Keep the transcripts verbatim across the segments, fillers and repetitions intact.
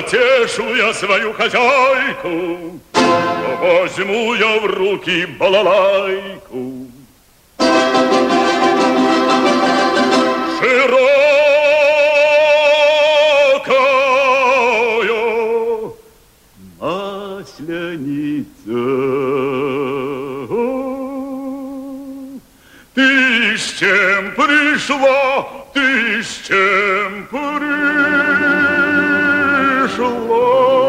потешу я свою хозяйку, возьму я в руки балалайку. Широкая масляница, ты с чем пришла, ты с чем пришла?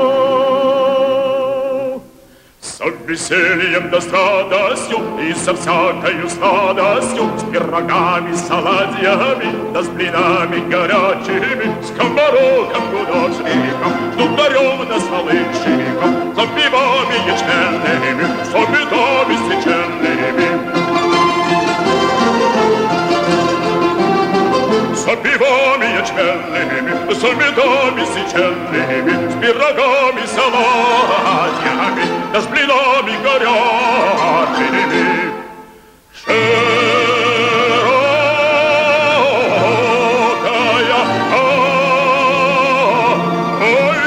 С весельем да с радостью и со всякою сладостью, с пирогами, с оладьями, да с блинами горячими, с комароком гудочником, с дударем да с малышником, с пивами ячменными, с обедами свеченными. С пивами ячменными, с медами свеченными, с пирогами, с оладьями, да с блинами горячими. Широкая, ой,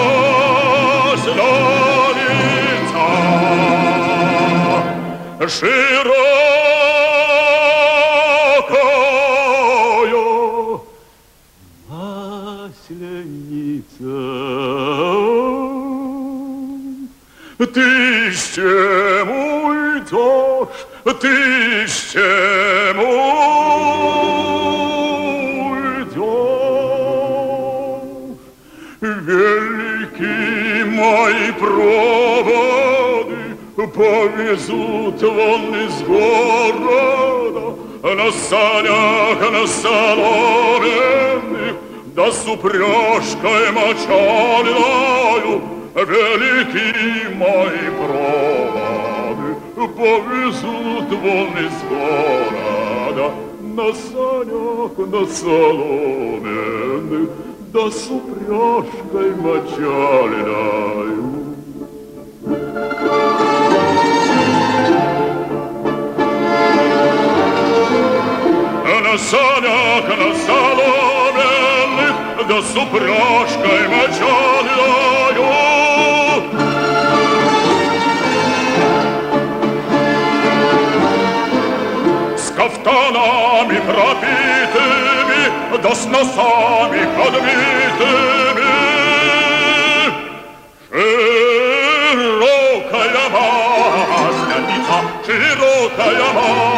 масляница, широкая масляница. Ты с чем уйдешь, ты с чем уйдешь? Великие мои проводы повезут вон из города на санях, на соломенных, да с упряжкой мочальною. Великие мои проводы повезут вон из города на санях, на соломенных, да с упряжкой мочальною. На санях, на соломенных, да с упряжкой мочальною. С кафтанами пропитыми, да с носами подбитыми. Широкая масляница, широкая масляница,